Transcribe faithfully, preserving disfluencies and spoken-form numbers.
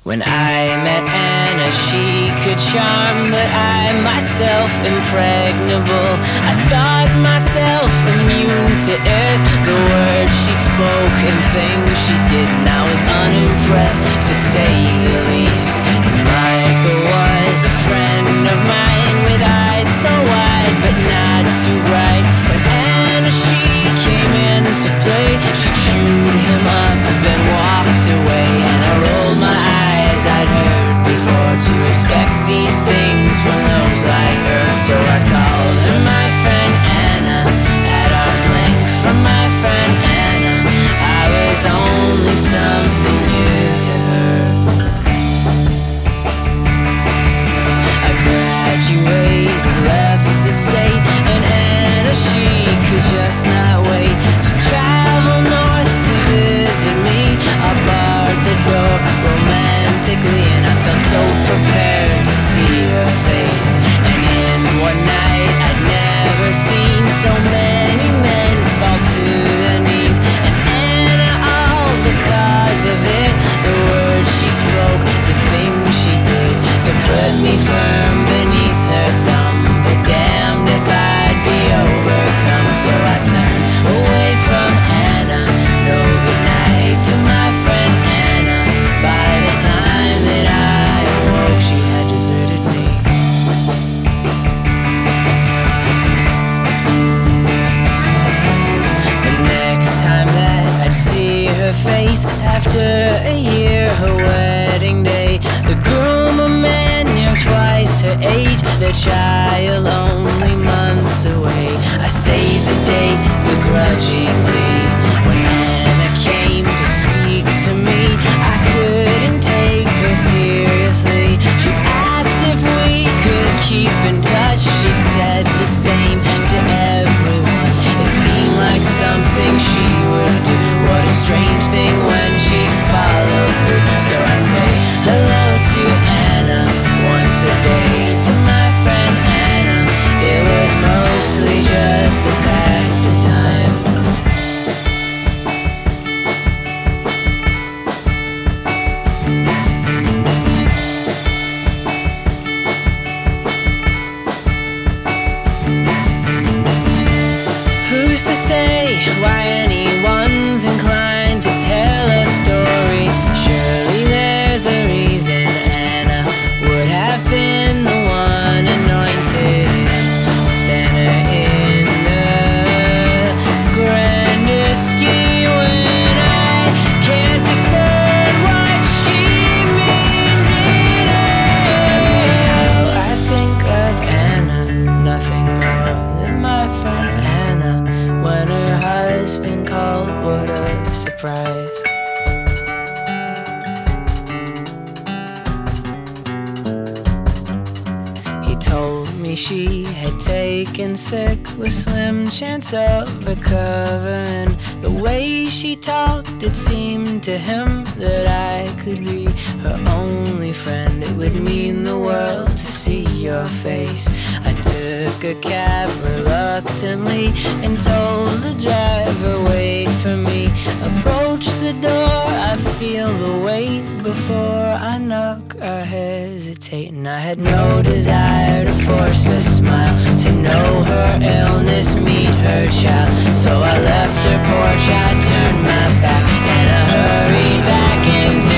When I met Anna, she could charm, but I myself impregnable. I thought myself immune to it. The words she spoke and things she did, and I was unimpressed, to say the least. And Michael was a friend of mine, with eyes so wide but not too bright. When Anna, she came in to play, she chewed him up, then walked away. And I rolled my eyes, I'd heard before to expect these things from those like her. So I called her my friend Anna, at arm's length from my friend Anna. I was only something new to her. I graduated, left the state, and Anna, she could just not wait to travel north to visit me. I barred the door romantically, and I felt so prepared to see her face. And in one night I'd never seen so many men fall to their knees. And Anna, all because of it, the words she spoke, the things she did, to put me firm beneath her thumb. But damned if I'd be overcome. So I turned away from Anna. No goodnight to my friend Anna. By the time that I awoke, she had deserted me. The next time that I'd see her face, after a year, her wedding day, the groom a man near twice her age, their child only months away. I saved the day begrudgingly. When Anna came to speak to me, I couldn't take her seriously. She asked if we could keep in touch. She'd said the same to everyone. It seemed like something she would do. What a strange thing when she followed through. So I say hello to Anna once a day. To my friend Anna, it was mostly just to pass the time. Who's to say why anyone's inclined to tell a story? Surely there's a reason Anna would have been the one anointed center in the grandest scheme. When I can't discern what she means in it. Till I think of Anna, nothing more than my friend Anna. When her husband called, what a surprise. He told me she had taken sick, with slim chance of recovering. The way she talked, it seemed to him that I could be her only friend. It would mean the world to see your face. I took a cab reluctantly and told the driver wait for me. Approached the door, I feel the weight before I knock. I hesitate, and I had no desire to force a smile, to know her illness, meet her child. So I left her porch, I turned my back, and I hurried back into